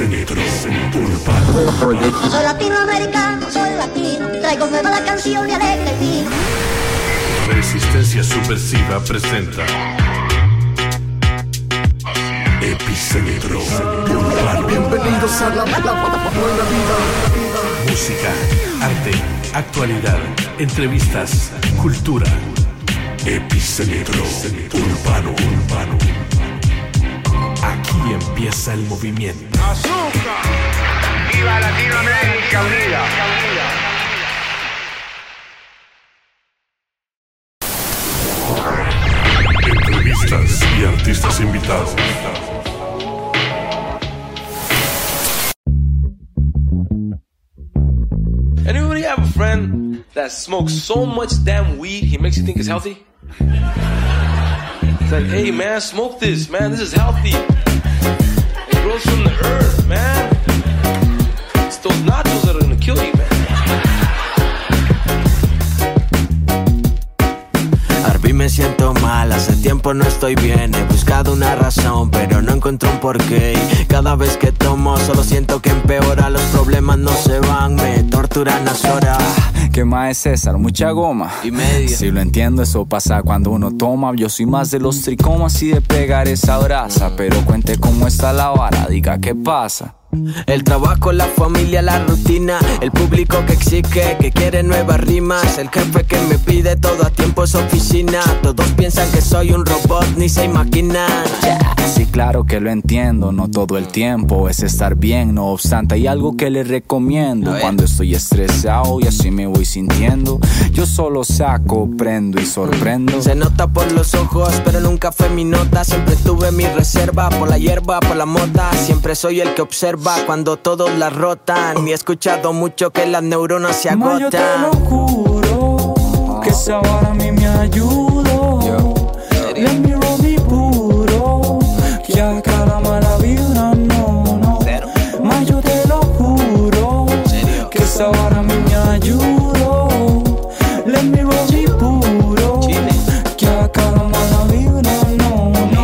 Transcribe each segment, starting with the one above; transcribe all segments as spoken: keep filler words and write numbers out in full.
Epicentro Urbano. Soy latinoamericano, soy latino, traigo nueva la canción de alegre vino. Resistencia Subversiva presenta Epicentro Urbano. Bienvenidos a la buena vida. Música, arte, actualidad, entrevistas, cultura. Epicentro Urbano, Urbano. Aquí empieza el movimiento. ¡Azúcar! ¡Viva Latinoamérica Unida! Entrevistas y artistas invitados. Anybody have a friend that smokes so much damn weed he makes you think it's healthy? It's like, hey man, smoke this, man, this is healthy. It grows from the earth, man. It's those nachos that are gonna kill you, man. Arby, me siento mal, hace tiempo no estoy bien. He buscado una razón, pero no encuentro un porqué. Cada vez que tomo solo siento que empeora. Los problemas no se van, me torturan las horas. ¿Qué más es César? Mucha goma y media. Si lo entiendo, eso pasa cuando uno toma. Yo soy más de los tricomas y de pegar esa brasa. Pero cuente cómo está la vara, diga qué pasa. El trabajo, la familia, la rutina. El público que exige, que quiere nuevas rimas. El jefe que me pide todo a tiempo es oficina. Todos piensan que soy un robot, ni se imaginan. Yeah. Sí, claro que lo entiendo, no todo el tiempo es estar bien. No obstante, hay algo que les recomiendo. Cuando estoy estresado y así me voy sintiendo, yo solo saco, prendo y sorprendo. Se nota por los ojos, pero nunca fue mi nota. Siempre tuve mi reserva, por la hierba, por la mota. Siempre soy el que observa cuando todos la rotan. Y he escuchado mucho que las neuronas se agotan. Ma, yo te lo juro, que esa vara a mí me ayudó. Let me roll mi puro, que acá la mala vibra no, no. Ma, yo te lo juro, que esa vara a mí me ayudó. Let me roll mi puro, que acá la mala vibra no, no.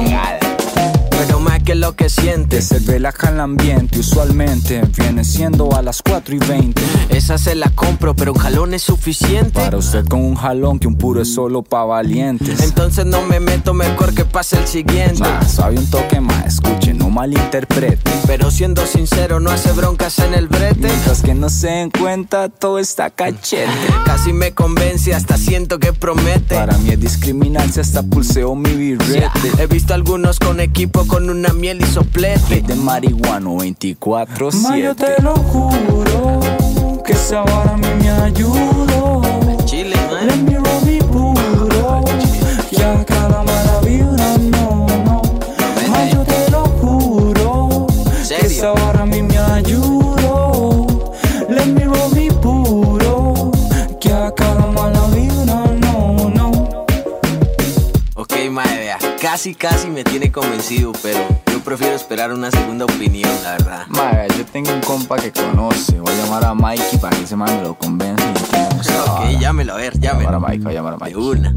Pero más que lo que sientes, se relaja el ambiente, usualmente viene siendo a las cuatro y veinte. Esa se la compro, pero un jalón es suficiente. Para usted con un jalón, que un puro es solo pa' valientes. Entonces no me meto, mejor que pase el siguiente. Nah, suave un toque más, escuche, no malinterprete. Pero siendo sincero, no hace broncas en el brete. Mientras que no se den cuenta, todo está cachete. Casi me convence, hasta siento que promete. Para mí es discriminarse, hasta pulseo mi birrete. Yeah. He visto algunos con equipo, con una miel y soplete. De marihuano veinticuatro siete. Ma, yo te lo juro, que esa vara a mí me ayudó. Chile, man. Let me roll mi puro, que acá la mala vibra no, no. Ma, yo te lo juro, que esa vara a mí me ayudó. Let me roll mi puro, que acá la mala vibra no, no. Ok, mae, vea, casi, casi me tiene convencido, pero yo prefiero esperar una segunda opinión, la verdad. Mae, yo tengo un compa que conoce. Voy a llamar a Mikey para que ese man me lo convenza y entienda. Ok, llámelo, a ver, llámelo. Voy a llamar a Mikey, voy a llamar a Mikey. De una.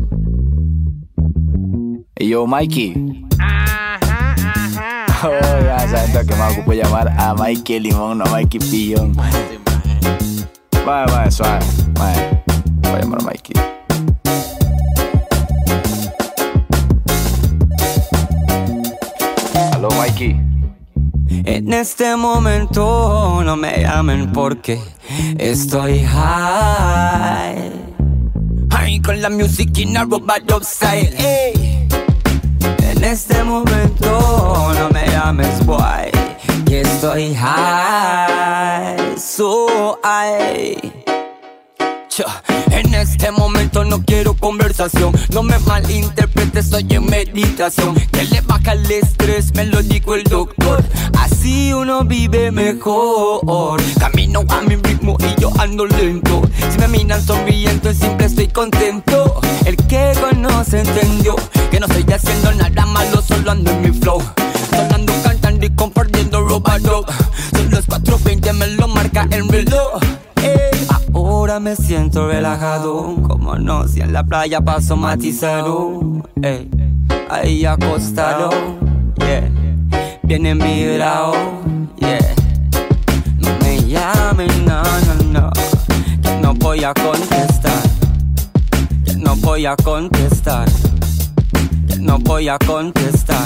Y yo, Mikey. Ajá, ajá. Oh, ya sabes que me ocupo llamar a Mikey Limón, no a Mikey Pillón. Vale, vale, suave. Vale. Voy a llamar a Mikey. Aló, Mikey. En este momento no me llamen porque estoy high. High con la music in a robot style. Ey. En este momento no me llames boy, que estoy high, so high. En este momento no quiero conversación, no me malinterpretes, estoy en meditación. Que le baja el estrés, me lo dijo el doctor. Así uno vive mejor. Camino a mi ritmo y yo ando lento. Si me miran sonriendo, siempre estoy contento. El que conoce entendió que no estoy haciendo nada malo, solo ando en mi flow. Solo ando cantando y compartiendo robado. Son las cuatro veinte, me lo marca el reloj. Ey, ahora me siento relajado, como no, si en la playa paso matizado. Ey, ahí acostado, yeah, bien envibrado, yeah. llame, no, no, no, que no voy a contestar, que no voy a contestar, que no voy a contestar.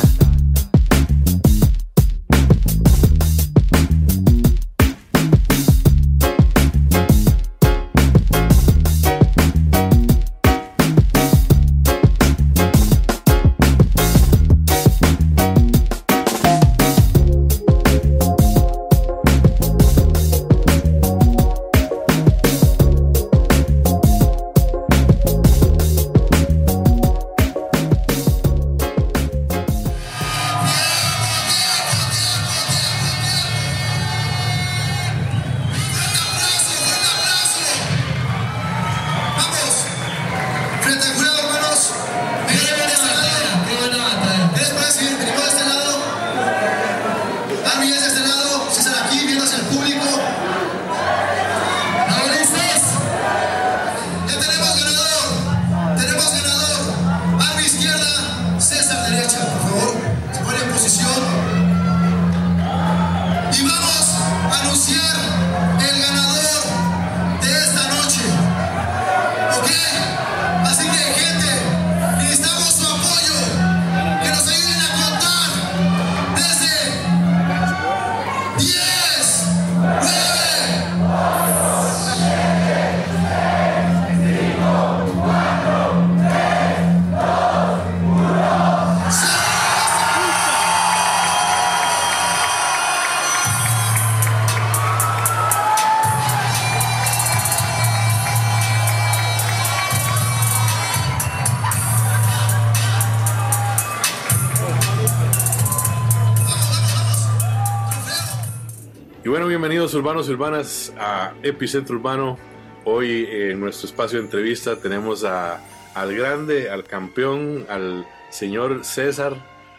Bienvenidos urbanos y urbanas a Epicentro Urbano. Hoy en nuestro espacio de entrevista tenemos a, al grande, al campeón, al señor César,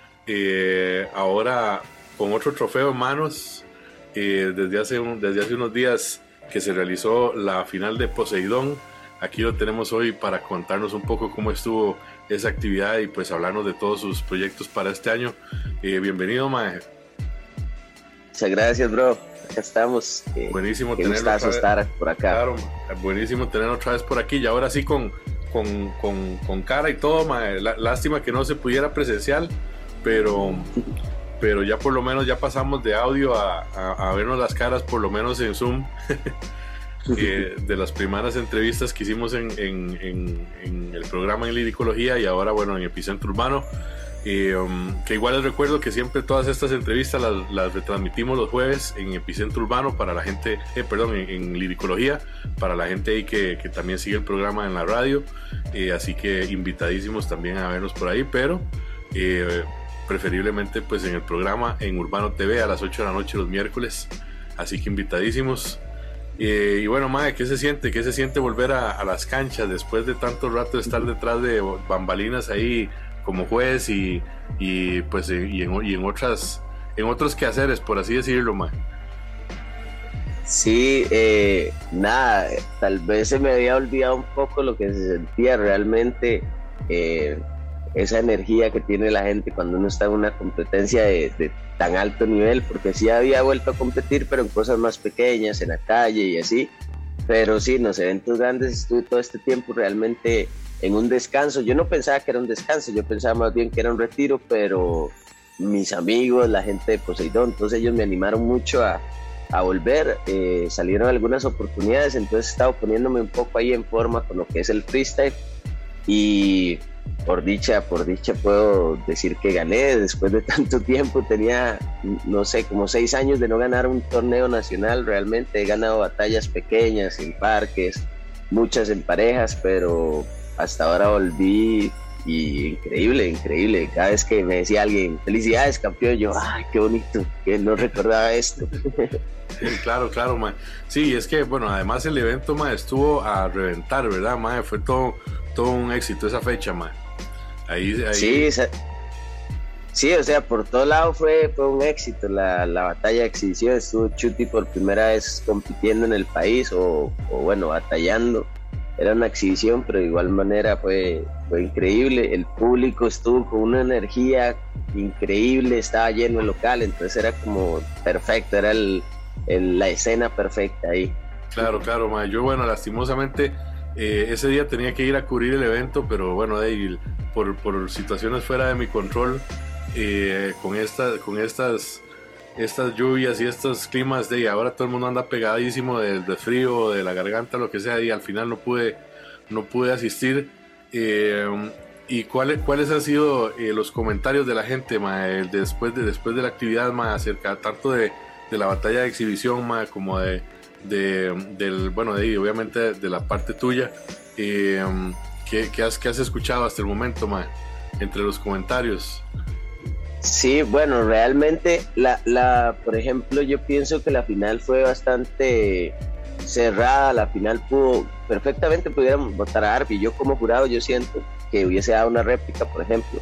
eh, ahora con otro trofeo en manos, eh, desde, hace un, desde hace unos días que se realizó la final de Poseidón. Aquí lo tenemos hoy para contarnos un poco cómo estuvo esa actividad y pues hablarnos de todos sus proyectos para este año. Eh, bienvenido, mae. Muchas gracias, bro. Acá estamos. Eh, buenísimo tenerlo otra vez. Estar por acá. Claro, buenísimo tenerlo otra vez por aquí y ahora sí con, con, con, con cara y todo, mae. Lástima que no se pudiera presencial, pero, pero ya por lo menos ya pasamos de audio a, a, a vernos las caras por lo menos en Zoom. eh, de las primeras entrevistas que hicimos en, en, en, en el programa en Liricología y ahora bueno en Epicentro Urbano. Eh, um, que igual les recuerdo que siempre todas estas entrevistas las, las retransmitimos los jueves en Epicentro Urbano para la gente, eh, perdón, en, en Liricología, para la gente ahí que, que también sigue el programa en la radio, eh, así que invitadísimos también a vernos por ahí, pero eh, preferiblemente pues en el programa en Urbano T V a las ocho de la noche los miércoles, así que invitadísimos. Eh, y bueno, mae, ¿qué se siente? ¿Qué se siente volver a, a las canchas después de tanto rato de estar detrás de bambalinas ahí como juez y, y pues y en, y en otras en otros quehaceres, por así decirlo, man? Sí, eh, nada, tal vez se me había olvidado un poco lo que se sentía realmente, eh, esa energía que tiene la gente cuando uno está en una competencia de, de tan alto nivel, porque sí había vuelto a competir, pero en cosas más pequeñas, en la calle y así, pero sí, en los eventos grandes estuve todo este tiempo realmente en un descanso. Yo no pensaba que era un descanso, yo pensaba más bien que era un retiro, pero mis amigos, la gente de Poseidón, entonces ellos me animaron mucho a, a volver, eh, salieron algunas oportunidades, entonces he estado poniéndome un poco ahí en forma con lo que es el freestyle y por dicha, por dicha puedo decir que gané después de tanto tiempo. Tenía, no sé, como seis años de no ganar un torneo nacional. Realmente he ganado batallas pequeñas en parques, muchas en parejas, pero hasta ahora volví y increíble, increíble. Cada vez que me decía alguien, felicidades campeón, yo, ay, qué bonito, que no recordaba esto. Sí, claro, claro, ma. Sí, es que, bueno, además el evento, ma, estuvo a reventar, ¿verdad, ma? Fue todo, todo un éxito esa fecha, ma. Ahí, ahí... Sí, esa... sí, o sea, por todo lado fue, fue un éxito. La, la batalla de exhibición, estuvo Chuti por primera vez compitiendo en el país, o, o bueno, batallando. Era una exhibición, pero de igual manera fue, fue increíble. El público estuvo con una energía increíble, estaba lleno el local, entonces era como perfecto, era el, el, la escena perfecta ahí. Claro, claro, ma. Yo, bueno, lastimosamente eh, ese día tenía que ir a cubrir el evento, pero bueno, de, por, por situaciones fuera de mi control, eh, con, esta, con estas, estas lluvias y estos climas, de ahora todo el mundo anda pegadísimo de, de frío, de la garganta, lo que sea, y al final no pude, no pude asistir. Eh, ¿Y cuáles cuáles han sido eh, los comentarios de la gente, ma, eh, después, de, después de la actividad, ma, acerca tanto de, de la batalla de exhibición, ma, como de, de del bueno, de obviamente de la parte tuya? Eh, ¿qué, qué, has, ¿Qué has escuchado hasta el momento, ma, entre los comentarios? Sí, bueno, realmente, la, la, por ejemplo, yo pienso que la final fue bastante cerrada. La final pudo, perfectamente pudiéramos votar a Arby. Yo como jurado, yo siento que hubiese dado una réplica, por ejemplo.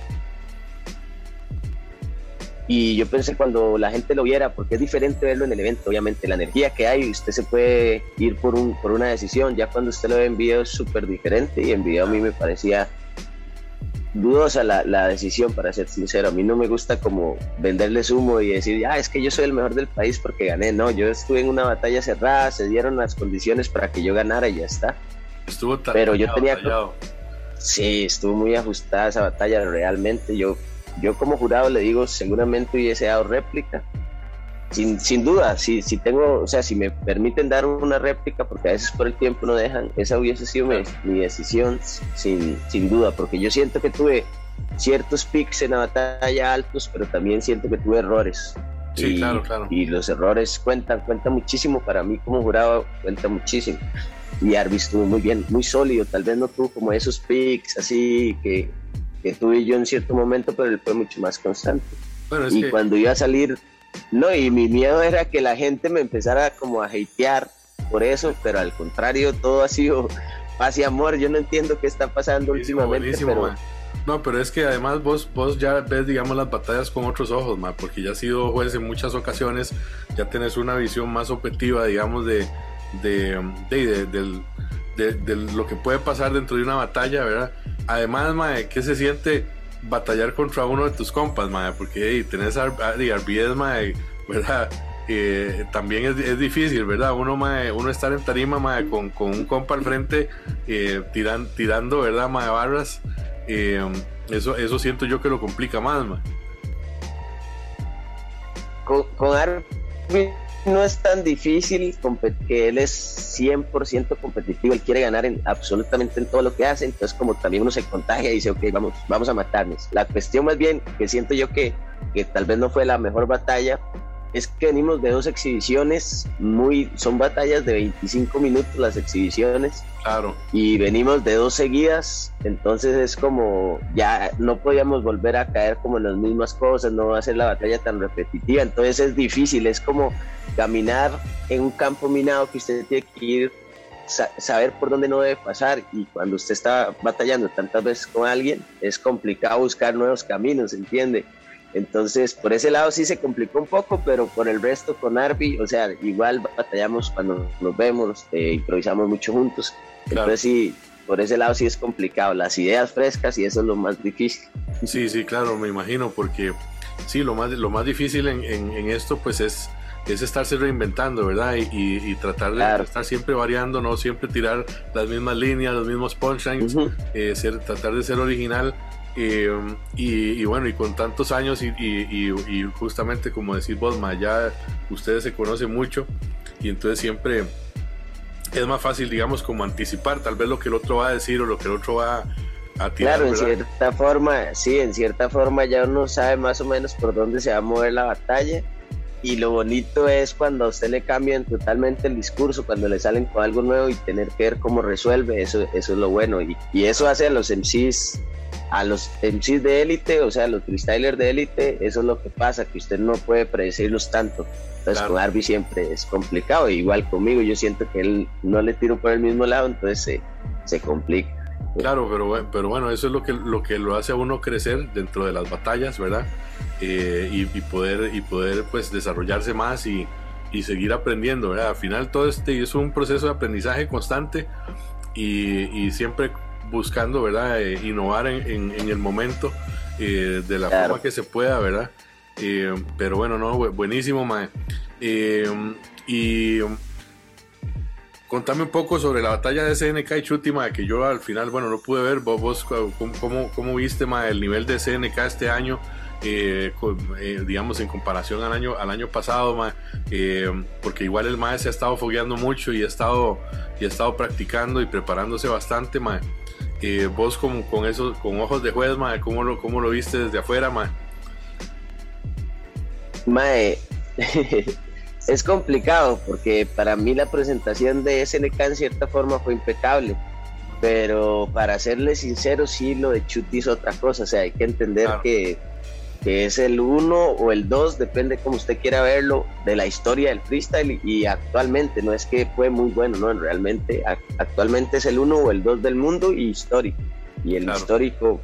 Y yo pensé cuando la gente lo viera, porque es diferente verlo en el evento, obviamente, la energía que hay, usted se puede ir por, un, por una decisión, ya cuando usted lo ve en video es súper diferente, y en video a mí me parecía dudosa la, la decisión, para ser sincero. A mí no me gusta como venderles humo y decir, ah, es que yo soy el mejor del país porque gané. No, yo estuve en una batalla cerrada, se dieron las condiciones para que yo ganara y ya está. Estuvo tan Pero yo tenía batallado. Sí, estuvo muy ajustada esa batalla realmente. Yo, yo como jurado le digo, seguramente hubiese dado réplica. Sin, sin duda, si, si tengo, o sea, si me permiten dar una réplica, porque a veces por el tiempo no dejan, esa hubiese sido mi, mi decisión, sin, sin duda, porque yo siento que tuve ciertos picks en la batalla altos, pero también siento que tuve errores. Sí, y, claro, claro. Y los errores cuentan, cuentan muchísimo para mí como jurado, cuenta muchísimo. Y Arby estuvo muy bien, muy sólido, tal vez no tuvo como esos picks así que, que tuve yo en cierto momento, pero él fue mucho más constante. Bueno, es y que... cuando iba a salir, no, y mi miedo era que la gente me empezara como a hatear por eso, pero al contrario, todo ha sido paz y amor. Yo no entiendo qué está pasando buenísimo, últimamente, buenísimo, pero... No, pero es que además vos, vos ya ves, digamos, las batallas con otros ojos, ma, porque ya has sido juez en muchas ocasiones, ya tenés una visión más objetiva, digamos, de, de, de, de, de, de, de lo que puede pasar dentro de una batalla, ¿verdad? Además, ma, ¿qué se siente batallar contra uno de tus compas, ma? Porque hey, tenés a Arbies, ma, ¿verdad? Eh, también es, es difícil, ¿verdad? Uno, ma, uno estar en tarima, ma, con, con un compa al frente, eh, tiran, tirando, ¿verdad, ma, barras. Eh, eso, eso siento yo que lo complica más, man. Con, con Arby no es tan difícil, que él es cien por ciento competitivo, él quiere ganar en absolutamente en todo lo que hace, entonces como también uno se contagia y dice, ok, vamos, vamos a matarnos. La cuestión más bien que siento yo que, que tal vez no fue la mejor batalla, es que venimos de dos exhibiciones muy, son batallas de veinticinco minutos las exhibiciones. Claro. Y venimos de dos seguidas, entonces es como, ya no podíamos volver a caer como en las mismas cosas, no va a ser la batalla tan repetitiva, entonces es difícil, es como caminar en un campo minado que usted tiene que ir, sa- saber por dónde no debe pasar, y cuando usted está batallando tantas veces con alguien, es complicado buscar nuevos caminos, ¿entiende? Entonces, por ese lado sí se complicó un poco, pero por el resto con Arby, o sea, igual batallamos cuando nos vemos, eh, improvisamos mucho juntos. Claro. Entonces sí, por ese lado sí es complicado, las ideas frescas y eso es lo más difícil. Sí, sí, claro, me imagino, porque sí, lo más, lo más difícil en, en, en esto pues es, es estarse reinventando, ¿verdad? Y, y, y tratar de claro. estar siempre variando, no siempre tirar las mismas líneas, los mismos punchlines, uh-huh. eh, ser, tratar de ser original. Eh, y, y bueno, y con tantos años y, y, y, y justamente como decís vos, ma, ya ustedes se conocen mucho y entonces siempre es más fácil, digamos, como anticipar tal vez lo que el otro va a decir o lo que el otro va a tirar. Claro, ¿verdad? En cierta forma, sí, en cierta forma ya uno sabe más o menos por dónde se va a mover la batalla. Y lo bonito es cuando a usted le cambian totalmente el discurso, cuando le salen con algo nuevo y tener que ver cómo resuelve, eso, eso es lo bueno. Y, y eso hace a los M Cs, a los M Cs de élite, o sea, a los freestylers de élite, eso es lo que pasa, que usted no puede predecirlos tanto. Entonces claro. Con Arby siempre es complicado, igual conmigo, yo siento que él no le tiro por el mismo lado, entonces se, se complica. Claro, pero, pero bueno, eso es lo que, lo que lo hace a uno crecer dentro de las batallas, ¿verdad? Eh, y, y poder, y poder pues desarrollarse más y, y seguir aprendiendo, ¿verdad? Al final todo este es un proceso de aprendizaje constante y, y siempre buscando, ¿verdad? Eh, innovar en, en, en el momento eh, de la claro. forma que se pueda, ¿verdad? Eh, pero bueno, no, buenísimo, mae. Eh, y um, contame un poco sobre la batalla de S N K y Chuty, ma, que yo al final, bueno, no pude ver. Vos, vos ¿cómo, cómo, cómo viste, ma, el nivel de S N K este año? Eh, con, eh, digamos en comparación al año al año pasado, ma, eh, porque igual el maestro se ha estado fogueando mucho y ha estado y ha estado practicando y preparándose bastante, ma. Eh, vos con, con esos con ojos de juez, ma, ¿cómo lo, cómo lo viste desde afuera, ma? Mae, es complicado porque para mí la presentación de S N K en cierta forma fue impecable, pero para serle sincero, sí, lo de Chuty es otra cosa. O sea, hay que entender claro. que que es el uno o el dos, depende como usted quiera verlo, de la historia del freestyle, y actualmente, no es que fue muy bueno, no, realmente actualmente es el uno o el dos del mundo y histórico, y el claro. histórico,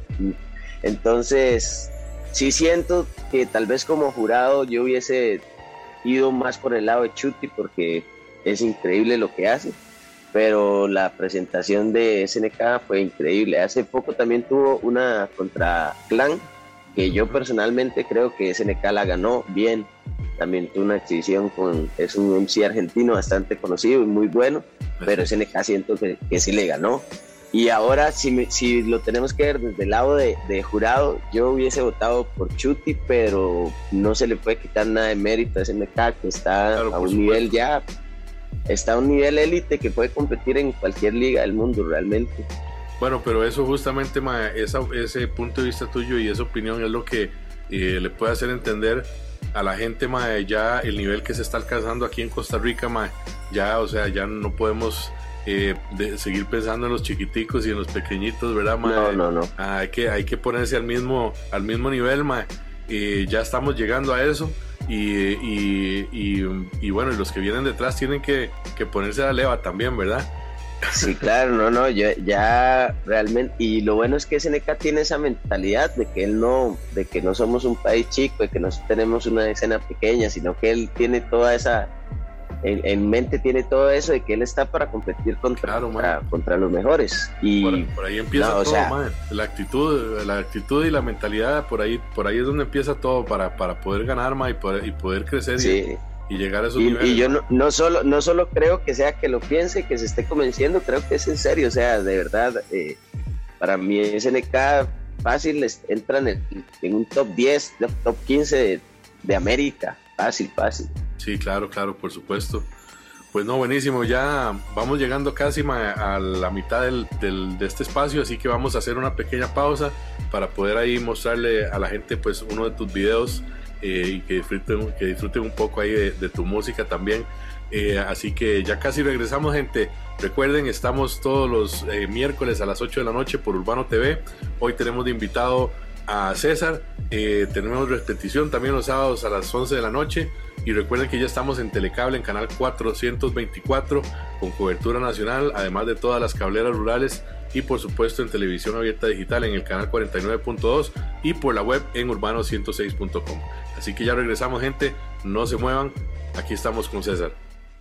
entonces sí siento que tal vez como jurado yo hubiese ido más por el lado de Chuty porque es increíble lo que hace, pero la presentación de S N K fue increíble. Hace poco también tuvo una contra Clan, que yo personalmente creo que S N K la ganó bien. También tuvo una exhibición con, es un M C argentino bastante conocido y muy bueno, pero S N K siento que, que sí le ganó. Y ahora, si, me, si lo tenemos que ver desde el lado de, de jurado, yo hubiese votado por Chuty, pero no se le puede quitar nada de mérito a S N K, que está claro, a un nivel ya, está a un nivel élite que puede competir en cualquier liga del mundo realmente. Bueno, pero eso justamente, ma, esa, ese punto de vista tuyo y esa opinión es lo que eh, le puede hacer entender a la gente, ma, ya el nivel que se está alcanzando aquí en Costa Rica, ma, ya, o sea, ya no podemos eh, de seguir pensando en los chiquiticos y en los pequeñitos, ¿verdad, ma? No, no, no. Ah, hay que, hay que ponerse al mismo, al mismo nivel, ma. Eh, ya estamos llegando a eso y, y, y, y bueno, y los que vienen detrás tienen que, que ponerse a la leva también, ¿verdad? Sí, claro, no, no, yo ya realmente, y lo bueno es que S N K tiene esa mentalidad de que él no, de que no somos un país chico, de que no tenemos una escena pequeña, sino que él tiene toda esa, en, en mente tiene todo eso de que él está para competir contra, claro, contra, contra los mejores. Y por, por ahí empieza no, todo, o sea, man. La actitud, la actitud y la mentalidad, por ahí, por ahí es donde empieza todo para, para poder ganar, man, y poder, y poder crecer. Sí. Y, y llegar a esos y, niveles. Y yo no, no, solo, no solo creo que sea que lo piense, que se esté convenciendo, creo que es en serio, o sea, de verdad, eh, para mí S N K fácil entra en, el, en un top diez, top quince de, de América, fácil, fácil. Sí, claro, claro, por supuesto. Pues no, buenísimo, ya vamos llegando casi ma, a la mitad del, del, de este espacio, así que vamos a hacer una pequeña pausa para poder ahí mostrarle a la gente pues uno de tus videos. Eh, y que disfruten, que disfruten un poco ahí de, de tu música también. Eh, así que ya casi regresamos, gente. Recuerden, estamos todos los eh, miércoles a las ocho de la noche por Urbano T V. Hoy tenemos de invitado a César. Eh, tenemos repetición también los sábados a las once de la noche. Y recuerden que ya estamos en Telecable, en canal cuatrocientos veinticuatro, con cobertura nacional, además de todas las cableras rurales. Y por supuesto en televisión abierta digital en el canal cuarenta y nueve punto dos y por la web en urbano ciento seis punto com. Así que ya regresamos, gente, no se muevan, aquí estamos con César.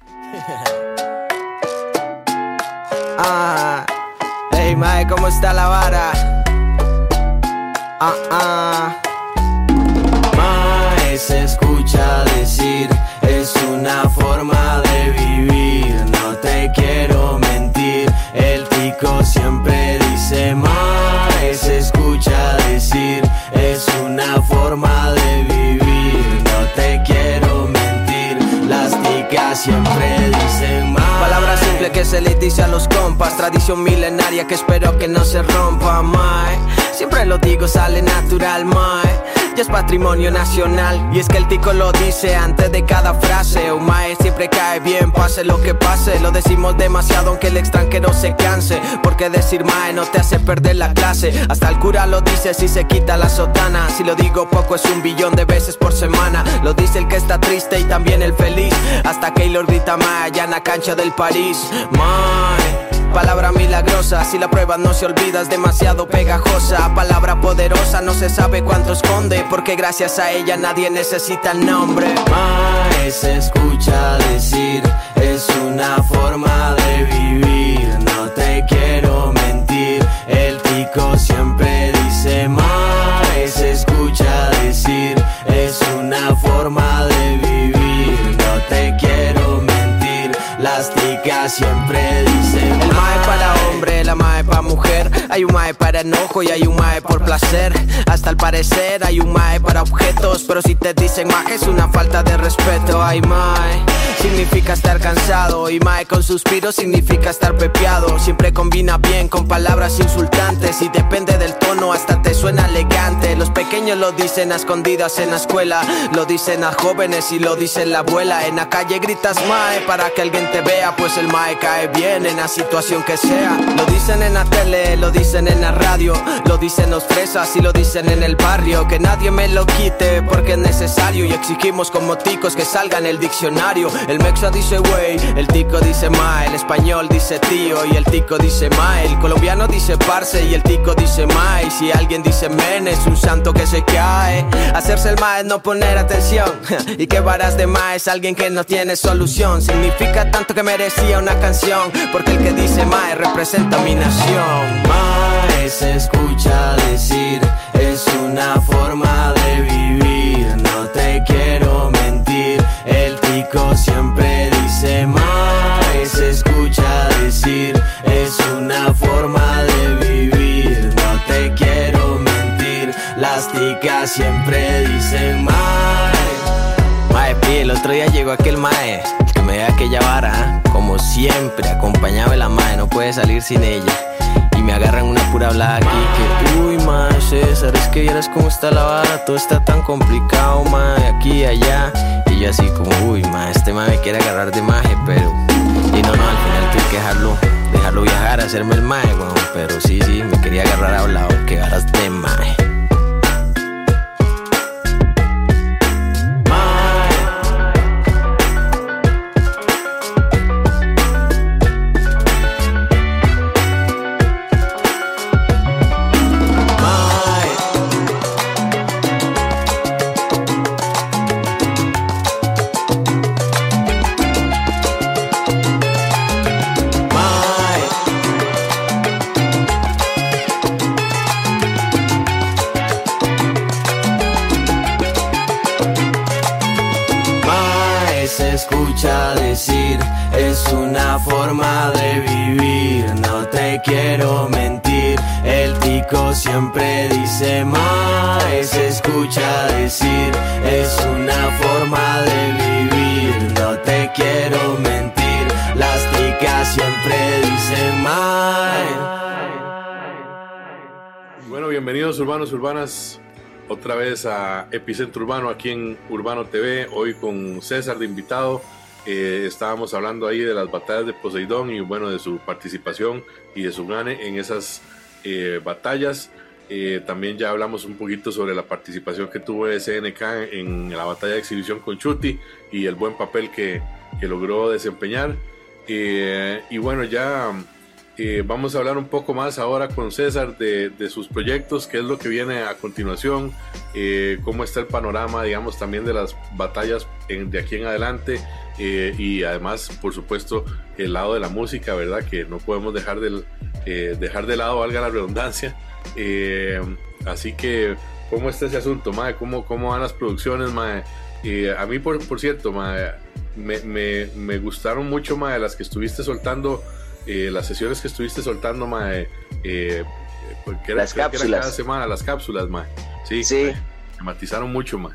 Ah, hey mae, ¿cómo está la vara? Ah, ah. Mae se escucha decir, es una forma de vivir, no te quiero mentir, el tico siempre dice mae, se escucha decir, es una forma de vivir, no te quiero mentir, las ticas siempre dicen mae. Palabra simple que se les dice a los compas, tradición milenaria que espero que no se rompa mae, siempre lo digo, sale natural mae, ya es patrimonio nacional. Y es que el tico lo dice antes de cada frase, un mae siempre cae bien, pase lo que pase. Lo decimos demasiado aunque el extranjero se canse, porque decir mae no te hace perder la clase. Hasta el cura lo dice si se quita la sotana, si lo digo poco es un billón de veces por semana. Lo dice el que está triste y también el feliz, hasta Keylor grita mae allá en la cancha del París. Mae, palabra milagrosa, si la pruebas no se olvida, es demasiado pegajosa. Palabra poderosa, no se sabe cuánto esconde, porque gracias a ella nadie necesita el nombre. Mae se escucha decir, es una forma de vivir, no te quiero mentir, el tico siempre dice mae, se escucha decir, es una forma de vivir, no te quiero mentir. ticas siempre dicen el mae para hombre, la mae para mujer. Hay un mae para enojo y hay un mae por placer. Hasta al parecer hay un mae para objetos, pero si te dicen mae es una falta de respeto. Ay mae significa estar cansado y mae con suspiro significa estar pepeado. Siempre combina bien con palabras insultantes y depende del tono hasta te suena elegante. Los pequeños lo dicen a escondidas en la escuela, lo dicen a jóvenes y lo dice la abuela. En la calle gritas mae para que alguien te vea, pues el mae cae bien en la situación que sea. Lo dicen en la tele, lo dicen en la radio, lo dicen los fresas y lo dicen en el barrio. Que nadie me lo quite porque es necesario y exigimos como ticos que salga en el diccionario. El mexa dice wey, el tico dice mae, el español dice tío y el tico dice mae, el colombiano dice parce y el tico dice mae. Y si alguien dice men es un santo que se cae. Hacerse el mae es no poner atención y que varas de mae es alguien que no tiene solución. Significa tanto que merecía una canción, porque el que dice mae representa mi nación. Mae se escucha decir, es una forma de vivir, no te quiero mentir. El tico siempre dice mae, se escucha decir, es una forma de vivir, no te quiero mentir. Las ticas siempre dicen mae. Mae, pi, el otro día llegó aquel mae, el que me dio aquella vara, como siempre, acompañaba de la mae, no puede salir sin ella. Y me agarran una pura hablada aquí que, uy, mae, César, es que vieras cómo está la vara, todo está tan complicado, mae, aquí y allá. Y yo así como, uy, mae, este mae me quiere agarrar de maje, pero... Y no, no, al final tuve que dejarlo, dejarlo viajar, hacerme el mae, bueno, pero sí, sí, me quería agarrar hablado, que varas de mae. Se escucha decir, es una forma de vivir, no te quiero mentir. El tico siempre dice mae, se escucha decir, es una forma de vivir, no te quiero mentir. Las ticas siempre dicen mae. Bueno, bienvenidos urbanos, urbanas, otra vez a Epicentro Urbano aquí en Urbano T V, hoy con César de invitado. Eh, estábamos hablando ahí de las batallas de Poseidón y bueno, de su participación y de su gane en esas eh, batallas. Eh, también ya hablamos un poquito sobre la participación que tuvo S N K en la batalla de exhibición con Chuti y el buen papel que, que logró desempeñar. Eh, y bueno, ya... Eh, vamos a hablar un poco más ahora con César de, de sus proyectos, qué es lo que viene a continuación, eh, cómo está el panorama, digamos, también de las batallas en, de aquí en adelante, eh, y además, por supuesto, el lado de la música, ¿verdad? Que no podemos dejar, del, eh, dejar de lado, valga la redundancia. Eh, así que, ¿cómo está ese asunto, mae? ¿Cómo, cómo van las producciones, mae? Eh, a mí, por, por cierto, mae, me, me, me gustaron mucho, mae, las que estuviste soltando. Eh, las sesiones que estuviste soltando, mae, eh, porque era, las cápsulas. Era cada semana, las cápsulas, mae. Sí, sí. Mae, me matizaron mucho, mae.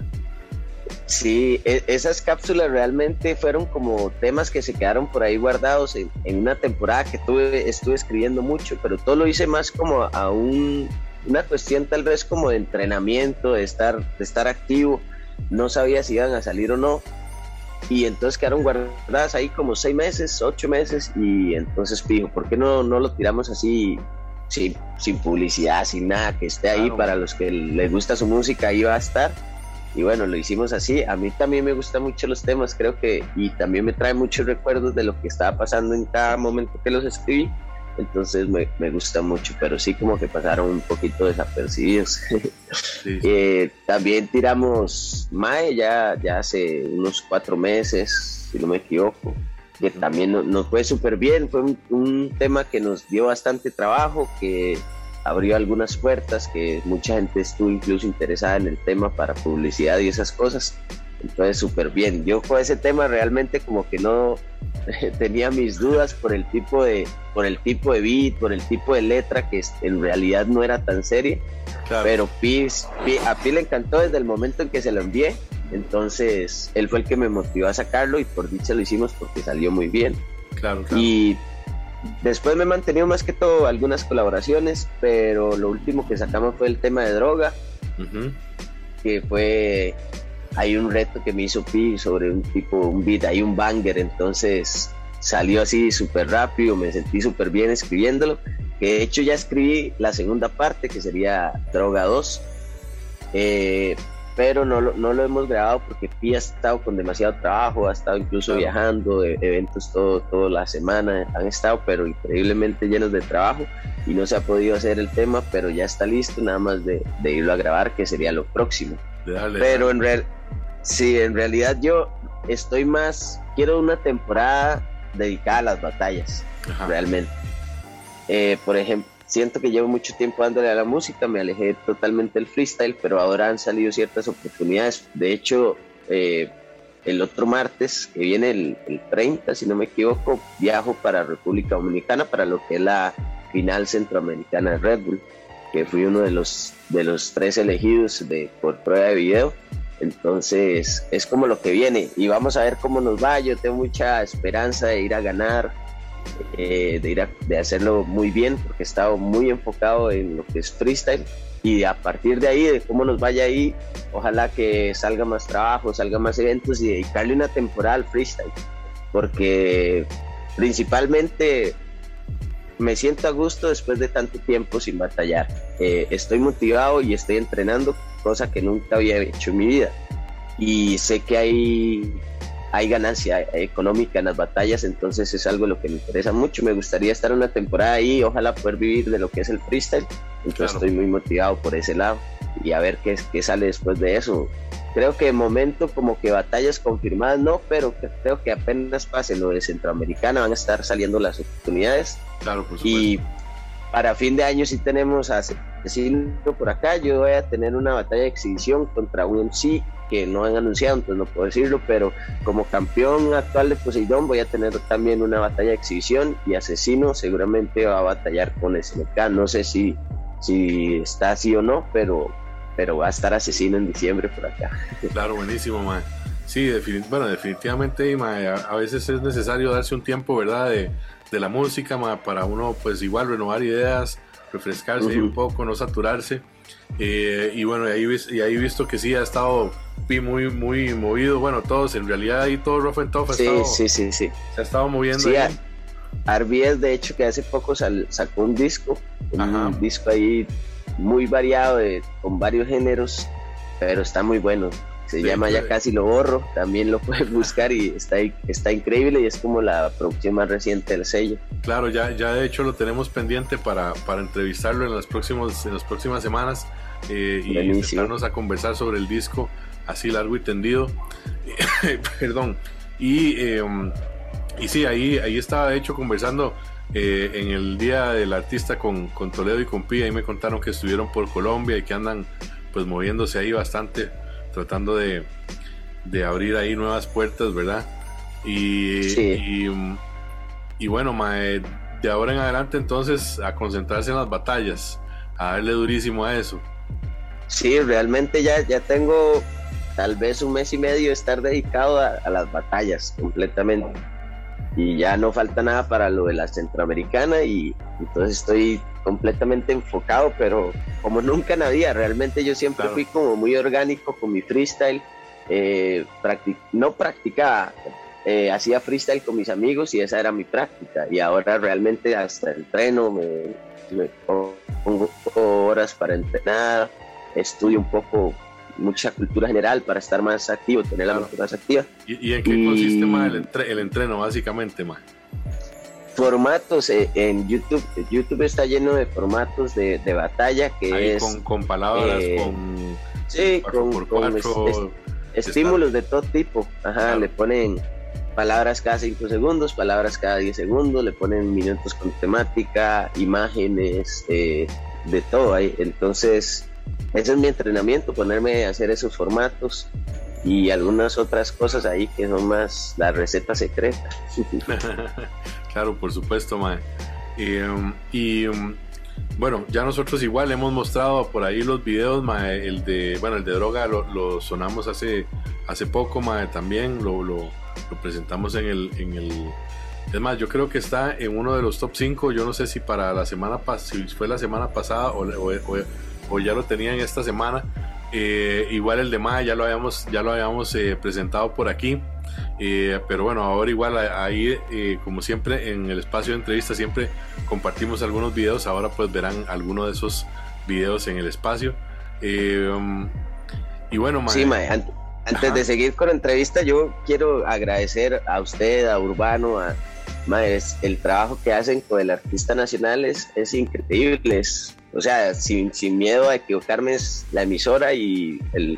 Sí, e- esas cápsulas realmente fueron como temas que se quedaron por ahí guardados en, en una temporada que tuve, estuve escribiendo mucho, pero todo lo hice más como a un, una cuestión tal vez como de entrenamiento, de estar, de estar activo. No sabía si iban a salir o no. Y entonces quedaron guardadas ahí como seis meses, ocho meses, y entonces fijo, ¿por qué no, no lo tiramos así, sin, sin publicidad, sin nada, que esté ahí claro, para los que les gusta su música, ahí va a estar? Y bueno, lo hicimos así. A mí también me gustan mucho los temas, creo que, y también me trae muchos recuerdos de lo que estaba pasando en cada momento que los escribí, entonces me, me gusta mucho, pero sí como que pasaron un poquito desapercibidos. Sí. eh, también tiramos Mae ya, ya hace unos cuatro meses, si no me equivoco, que también nos, nos fue súper bien, fue un, un tema que nos dio bastante trabajo, que abrió algunas puertas, que mucha gente estuvo incluso interesada en el tema para publicidad y esas cosas. Entonces súper bien. Yo con ese tema realmente como que no, tenía mis dudas por el tipo de, por el tipo de beat, por el tipo de letra que en realidad no era tan seria, claro. Pero Pi, Pi, a Pi le encantó desde el momento en que se lo envié, entonces él fue el que me motivó a sacarlo y por dicha lo hicimos porque salió muy bien. Claro, claro. Y después me he mantenido más que todo algunas colaboraciones, pero lo último que sacamos fue el tema de Droga, uh-huh. que fue... Hay un reto que me hizo Pi sobre un tipo, un beat, hay un banger, entonces salió así súper rápido, me sentí súper bien escribiéndolo, que de hecho ya escribí la segunda parte, que sería Droga dos, eh, pero no, no lo hemos grabado porque Pi ha estado con demasiado trabajo, ha estado incluso claro. viajando, de eventos todo, toda la semana, han estado pero increíblemente llenos de trabajo y no se ha podido hacer el tema, pero ya está listo, nada más de, de irlo a grabar, que sería lo próximo. Dale, pero dale. en real sí, en realidad yo estoy más, quiero una temporada dedicada a las batallas. Ajá. Realmente. Eh, por ejemplo, siento que llevo mucho tiempo dándole a la música, me alejé totalmente del freestyle, pero ahora han salido ciertas oportunidades. De hecho, eh, el otro martes, que viene el, el treinta, si no me equivoco, viajo para República Dominicana para lo que es la final centroamericana de Red Bull, que fui uno de los, de los tres elegidos de, por prueba de video. Entonces es como lo que viene y vamos a ver cómo nos va. Yo tengo mucha esperanza de ir a ganar, eh, de ir a, de hacerlo muy bien, porque he estado muy enfocado en lo que es freestyle, y a partir de ahí, de cómo nos vaya ahí, ojalá que salga más trabajo, salga más eventos y dedicarle una temporada al freestyle, porque principalmente me siento a gusto después de tanto tiempo sin batallar. Eh, estoy motivado y estoy entrenando, cosa que nunca había hecho en mi vida. Y sé que hay, hay ganancia económica en las batallas, entonces es algo lo que me interesa mucho. Me gustaría estar una temporada ahí, ojalá poder vivir de lo que es el freestyle. Entonces claro. Estoy muy motivado por ese lado y a ver qué, qué sale después de eso. Creo que de momento como que batallas confirmadas no, pero creo que apenas pase lo de Centroamericana van a estar saliendo las oportunidades. Claro, por supuesto. Y para fin de año sí tenemos a Asesino por acá. Yo voy a tener una batalla de exhibición contra un M C que no han anunciado, entonces no puedo decirlo, pero como campeón actual de Poseidón voy a tener también una batalla de exhibición, y Asesino seguramente va a batallar con S M K. No sé si, si está así o no, pero... pero va a estar Asesino en diciembre por acá. Claro, buenísimo, mae. Sí, defini- bueno, definitivamente, mae, a, a veces es necesario darse un tiempo, ¿verdad?, de, de la música, mae, para uno, pues, igual renovar ideas, refrescarse uh-huh. un poco, no saturarse. Eh, y bueno, y ahí, y ahí he visto que sí ha estado muy, muy movido. Bueno, todos, en realidad, ahí todo Rough and Tough ha sí, estado, sí, sí, sí. se ha estado moviendo. Sí, ahí. Arbies, de hecho, que hace poco sal, sacó un disco, un Ajá. disco ahí muy variado, de, con varios géneros, pero está muy bueno. Se sí, llama sí. Ya Casi Lo Borro, también lo puedes buscar y está, está increíble, y es como la producción más reciente del sello. Claro, ya, ya de hecho lo tenemos pendiente para, para entrevistarlo en las, próximos, en las próximas semanas, eh, y sentarnos a conversar sobre el disco así largo y tendido. Perdón. Y, eh, y sí, ahí, ahí estaba de hecho conversando Eh, en el día del artista con, con Toledo y con Pi. Ahí me contaron que estuvieron por Colombia y que andan pues moviéndose ahí bastante, tratando de, de abrir ahí nuevas puertas, ¿verdad? Y, sí. y, y bueno, mae, de ahora en adelante entonces a concentrarse en las batallas, a darle durísimo a eso. Sí, realmente ya, ya tengo tal vez un mes y medio de estar dedicado a, a las batallas completamente. Y ya no falta nada para lo de la Centroamericana, y entonces estoy completamente enfocado, pero como nunca en la vida. Realmente yo siempre claro. fui como muy orgánico con mi freestyle, eh, practic- no practicaba, eh, hacía freestyle con mis amigos y esa era mi práctica, y ahora realmente hasta entreno, me, me pongo horas para entrenar, estudio un poco mucha cultura general para estar más activo, tener claro. la mente más activa. ¿Y, y en qué y... consiste más el, entre, el entreno básicamente más? Formatos eh, en YouTube. YouTube está lleno de formatos de, de batalla que ahí es con, con palabras, eh, con sí, con, con cuatro, es, es, estímulos de todo tipo. Ajá, claro. Le ponen palabras cada cinco segundos, palabras cada diez segundos, le ponen minutos con temática, imágenes, eh, de todo ahí. Entonces ese es mi entrenamiento, ponerme a hacer esos formatos, y algunas otras cosas ahí que son más la receta secreta. Claro, por supuesto, mae. Y, um, y um, bueno, ya nosotros igual hemos mostrado por ahí los videos, mae, el de, bueno, el de droga lo, lo sonamos hace, hace poco, mae, también lo, lo, lo presentamos en el, en el, es más, yo creo que está en uno de los top cinco, yo no sé si para la semana pasada, si fue la semana pasada o, o, o, o ya lo tenían esta semana. Eh, igual el de mae ya lo habíamos, ya lo habíamos eh, presentado por aquí. Eh, pero bueno, ahora igual ahí eh, como siempre en el espacio de entrevistas siempre compartimos algunos videos, ahora pues verán algunos de esos videos en el espacio. Eh, um, y bueno, mae, sí, mae, an- antes Ajá. de seguir con la entrevista, yo quiero agradecer a usted, a Urbano, a mae, el trabajo que hacen con el artista nacional es, es increíble, es, o sea, sin, sin miedo a equivocarme, es la emisora y el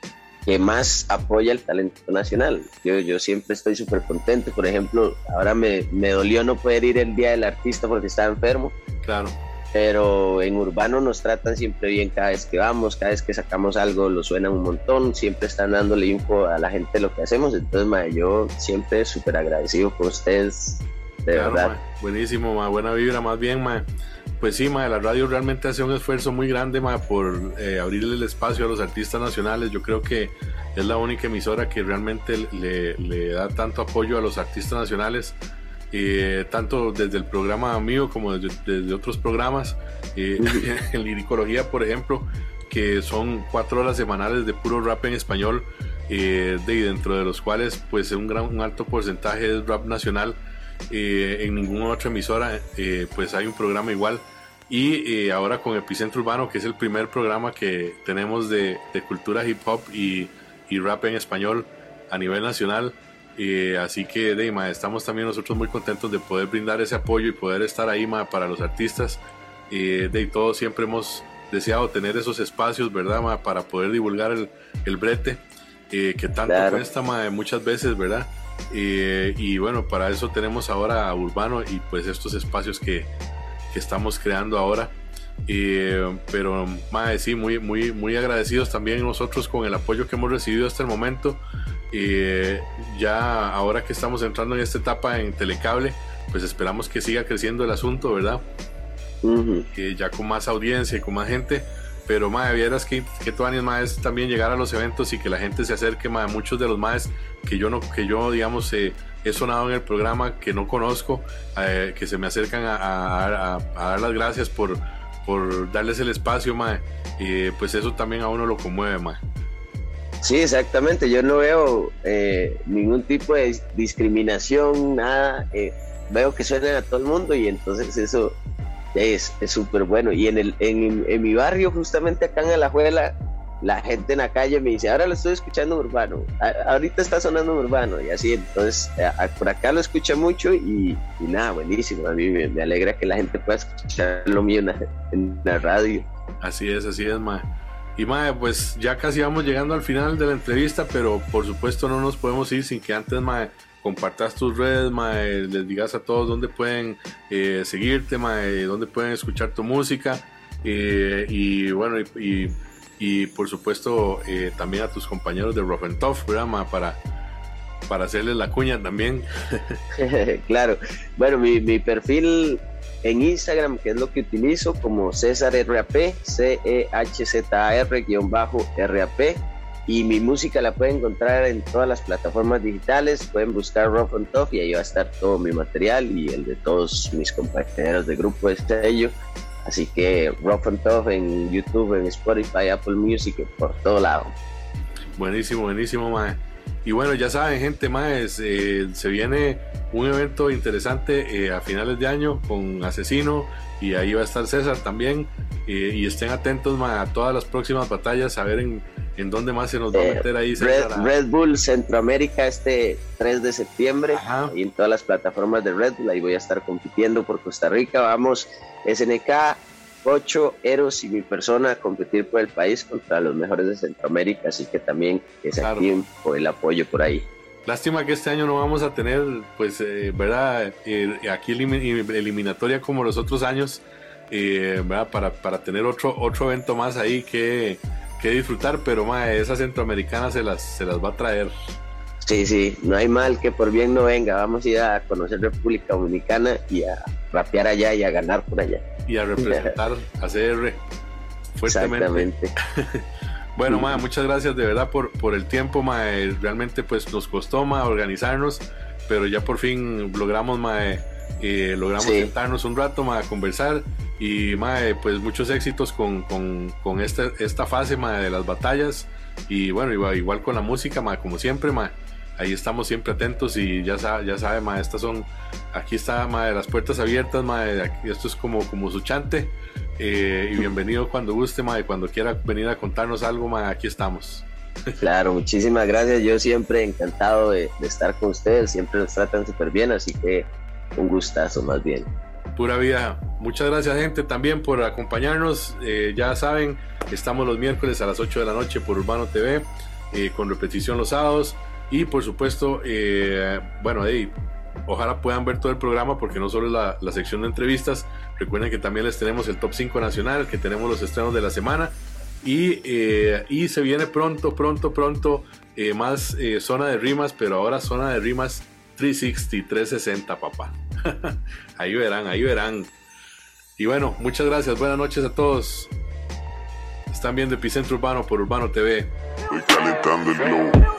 que más apoya el talento nacional. Yo, yo siempre estoy súper contento. Por ejemplo, ahora me, me dolió no poder ir el día del artista porque estaba enfermo. Claro. Pero en Urbano nos tratan siempre bien cada vez que vamos, cada vez que sacamos algo lo suenan un montón, siempre están dándole info a la gente de lo que hacemos. Entonces, mae, yo siempre súper agradecido con ustedes, de claro, verdad. Mae. Buenísimo, mae. Buena vibra, más bien, mae. Pues sí, mae, la radio realmente hace un esfuerzo muy grande, mae, por eh, abrirle el espacio a los artistas nacionales. Yo creo que es la única emisora que realmente le, le da tanto apoyo a los artistas nacionales, eh, tanto desde el programa mío como desde, desde otros programas. Eh, en Liricología, por ejemplo, que son cuatro horas semanales de puro rap en español, eh, de, dentro de los cuales pues un, gran, un alto porcentaje es rap nacional. Eh, en ninguna otra emisora eh, pues hay un programa igual, y eh, ahora con Epicentro Urbano, que es el primer programa que tenemos de, de cultura hip hop y, y rap en español a nivel nacional, eh, así que de, ma, estamos también nosotros muy contentos de poder brindar ese apoyo y poder estar ahí, ma, para los artistas. Eh, de todos siempre hemos deseado tener esos espacios, ¿verdad, ma, para poder divulgar el, el brete eh, que tanto claro. cuesta, ma, muchas veces, ¿verdad? Eh, y bueno, para eso tenemos ahora a Urbano y pues estos espacios que, que estamos creando ahora. Eh, pero mae, sí, muy, muy, muy agradecidos también nosotros con el apoyo que hemos recibido hasta el momento. Eh, ya ahora que estamos entrando en esta etapa en Telecable, pues esperamos que siga creciendo el asunto, ¿verdad? Uh-huh. Eh, ya con más audiencia y con más gente. Pero mae, vieras que, que tuanis, mae, es también llegar a los eventos y que la gente se acerque, mae. Muchos de los maes que yo no, que yo digamos eh, he sonado en el programa, que no conozco, eh, que se me acercan a, a, a, a dar las gracias por, por darles el espacio, mae. Eh, pues eso también a uno lo conmueve, mae. Sí, exactamente. Yo no veo eh, ningún tipo de discriminación, nada. Eh, veo que suenan a todo el mundo y entonces eso es súper bueno. Y en el en, en mi barrio, justamente acá en Alajuela, la gente en la calle me dice, ahora lo estoy escuchando Urbano, a, ahorita está sonando Urbano, y así. Entonces a, a, por acá lo escucha mucho y, y nada, buenísimo. A mí me, me alegra que la gente pueda escuchar lo mío en la, en la radio. Así es, así es, mae. Y mae, pues ya casi vamos llegando al final de la entrevista, pero por supuesto no nos podemos ir sin que antes, mae, compartas tus redes, mae, les digas a todos dónde pueden eh, seguirte, mae, dónde pueden escuchar tu música, eh, y bueno, y, y, y por supuesto eh, también a tus compañeros de Rough and Tough, ¿verdad, mae? Para, para hacerles la cuña también. Claro, bueno, mi, mi perfil en Instagram, que es lo que utilizo, como César R A P, C E H Z A R R A P, y mi música la pueden encontrar en todas las plataformas digitales. Pueden buscar Rough and Tough y ahí va a estar todo mi material y el de todos mis compañeros de grupo de sello. Así que Rough and Tough en YouTube, en Spotify, Apple Music, por todo lado. Buenísimo, buenísimo, mae. Y bueno, ya saben, gente, más eh, se viene un evento interesante eh, a finales de año con Asesino, y ahí va a estar César también, eh, y estén atentos, ma, a todas las próximas batallas, a ver en, en dónde más se nos va eh, a meter ahí César. Red, Red Bull Centroamérica este tres de septiembre. Ajá. Y en todas las plataformas de Red Bull, ahí voy a estar compitiendo por Costa Rica. Vamos, S N K, Ocho, Eros y mi persona a competir por el país contra los mejores de Centroamérica, así que también que se activen por el apoyo por ahí. Lástima que este año no vamos a tener, pues, eh, verdad, eh, aquí elim- eliminatoria como los otros años, eh, verdad, para, para tener otro, otro evento más ahí que, que disfrutar, pero mae, esa centroamericana se las, se las va a traer. Sí, sí, no hay mal que por bien no venga. Vamos a ir a conocer República Dominicana y a rapear allá y a ganar por allá. Y a representar a C R fuertemente. Exactamente. Bueno, mae, muchas gracias de verdad por, por el tiempo, mae. Realmente pues nos costó, mae, organizarnos, pero ya por fin logramos, mae, eh, logramos sí. sentarnos un rato, mae, a conversar. Y mae, pues muchos éxitos con, con, con esta, esta fase, mae, de las batallas. Y bueno, igual, igual con la música, mae, como siempre, mae. Ahí estamos siempre atentos y ya sabe, ya sabe, mae, estas son, aquí está, mae, las puertas abiertas, mae, aquí, esto es como, como su chante, eh, y bienvenido cuando guste, mae, cuando quiera venir a contarnos algo, mae, aquí estamos. Claro, muchísimas gracias, yo siempre encantado de, de estar con ustedes, siempre nos tratan súper bien, así que un gustazo más bien. Pura vida, muchas gracias gente también por acompañarnos, eh, ya saben, estamos los miércoles a las ocho de la noche por Urbano T V, eh, con repetición los sábados. Y por supuesto, eh, bueno, hey, ojalá puedan ver todo el programa porque no solo es la, la sección de entrevistas, recuerden que también les tenemos el top cinco nacional, que tenemos los estrenos de la semana y, eh, y se viene pronto, pronto, pronto eh, más eh, zona de rimas, pero ahora zona de rimas trescientos sesenta, trescientos sesenta, papá. Ahí verán, ahí verán. Y bueno, muchas gracias, buenas noches a todos. Están viendo Epicentro Urbano por Urbano T V. Estoy calentando el globo.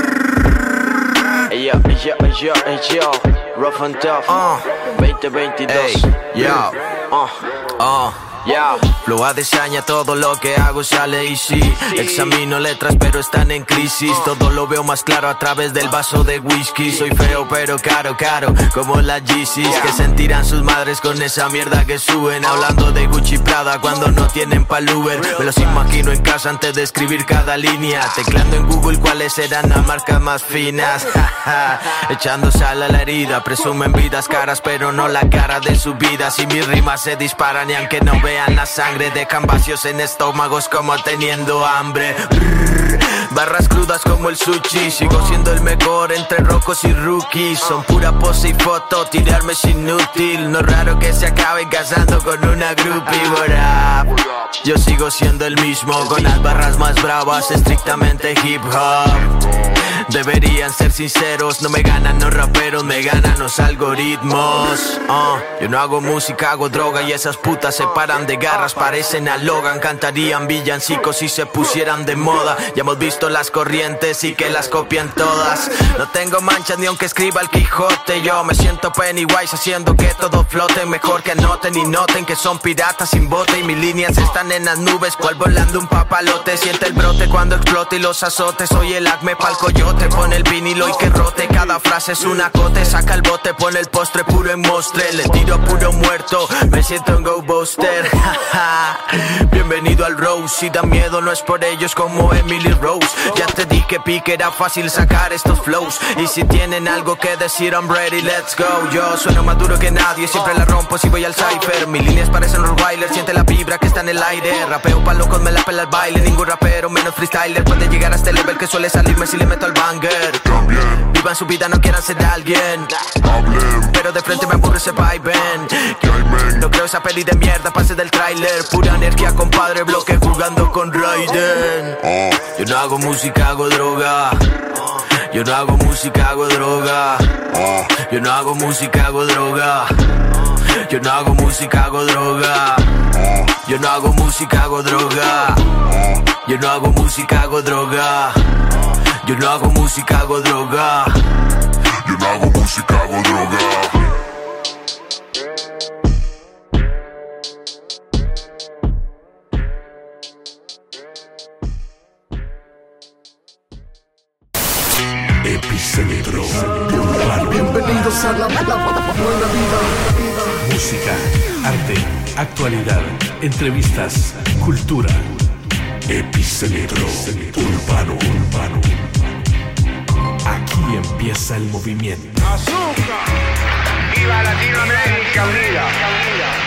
Ey yo, ey yo, ey yo, ey yo, rough and tough, uh, veinte veintidós, ey, yo, uh, uh, yo, flow desaña todo lo que hago sale easy, examino letras pero están en crisis, todo lo veo más claro a través del vaso de whisky, soy feo pero caro, caro, como las Yeezys, que sentirán sus madres con esa mierda que suben, hablando de Gucci Prada cuando no tienen pa'l Uber, me los imagino en casa antes de escribir cada línea, teclando en Google cuáles serán las marcas más finas, echando sal a la herida, presumen vidas caras pero no la cara de su vida, si mis rimas se disparan y aunque no vean la sangre, dejan vacíos en estómagos como teniendo hambre. Brrr, barras crudas como el sushi, sigo siendo el mejor entre rocos y rookies, son pura pose y foto, tirarme es inútil, no es raro que se acaben casando con una groupie, what up? Yo sigo siendo el mismo, con las barras más bravas, estrictamente hip hop. Deberían ser sinceros, no me ganan los raperos, me ganan los algoritmos. uh, Yo no hago música, hago droga y esas putas se paran de garras, parecen a Logan, cantarían villancicos si se pusieran de moda. Ya hemos visto las corrientes y que las copian todas. No tengo manchas ni aunque escriba el Quijote, yo me siento Pennywise haciendo que todo flote. Mejor que anoten y noten que son piratas sin bote y mis líneas están en las nubes, cual volando un papalote. Siente el brote cuando explote y los azotes, soy el acme pa'l coyote. Pone el vinilo y que rote, cada frase es un acote. Saca el bote, pone el postre puro en mostre. Le tiro puro muerto, me siento en Go Buster. Bienvenido al Rose, si da miedo no es por ellos como Emily Rose. Ya te di que pique era fácil sacar estos flows, y si tienen algo que decir I'm ready, let's go. Yo sueno más duro que nadie, siempre la rompo si voy al cypher. Mis líneas parecen los Rottweiler, siente la vibra que está en el aire. Rapeo pa' locos, me la pela el baile, ningún rapero menos freestyler puede llegar a este level que suele salirme si le meto al banger. Vivan su vida, no quieran ser alguien. Hablen. Pero de frente me aburre ese vibe. No creo esa peli de mierda, pase del tráiler. Pura energía, compadre, bloque jugando con Raiden. Yo no hago música, hago droga. Yo no hago música, hago droga. Yo no hago música, hago droga. Yo no hago música, hago droga. Yo no hago música, hago droga. Yo no hago música, hago droga. Yo no hago música, hago droga. Yo no hago música, hago droga. Epicentro Urbano. Bienvenidos a la, la, la buena vida. Música, arte, actualidad, entrevistas, cultura. Epicentro Urbano, Urbano. Aquí empieza el movimiento. ¡Azúcar! ¡Viva Latinoamérica Unida!